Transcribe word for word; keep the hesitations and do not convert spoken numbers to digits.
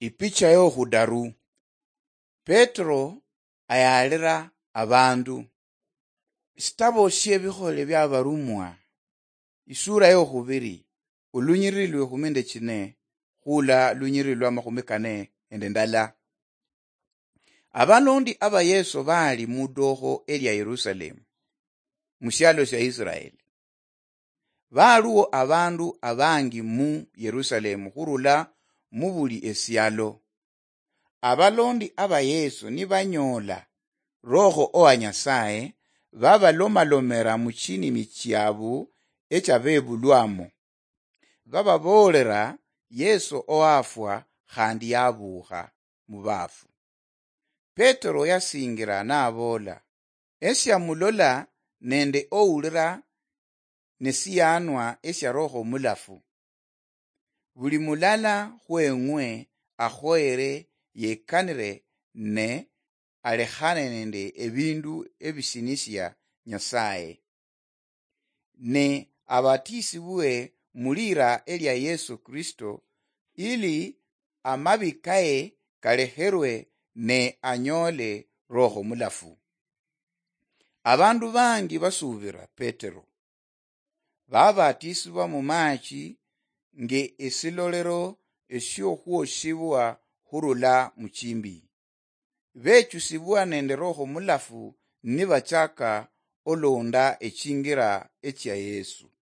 Ipicha yo hudaru. Petro ayalira abandu. Sitabo shebihole bya barumwa. Isura yo hubiri. Ulunyirilwe humende chine. Hula lunyirilwe mahumekane ende ndala. Abalondi aba Yesu bali mudoho elya Yerusalemu. Musyalo sya Israeli. Baluwo abandu abangi mu Yerusalemu hurula mubuli esyalo. Abalondi aba Yesu ni banyola roho owa Nyasaye babalomalomera muchini michiabu echa bebulwamo. Bababolera Yesu oafwa khandi yabuha mubafu. Petro yasingira nabola. Esya mulola nende oulira nesiyanwa esya roho mulafu. Buli mulala huengwe ahoere yekanire ne alehane nende ebindu ebisinisya Nyasaye. Ne abatisi bue mulira elya Yesu Kristo ili amabikae kaleherwe ne anyole roho mulafu. Abandu bangi basubira Petero. Babatisibwa mu machi nge esilolero esyo huoshibwa hurula muchimbi. Bechusibwa nende roho mulafu nibachaka olonda echingira echya Yesu.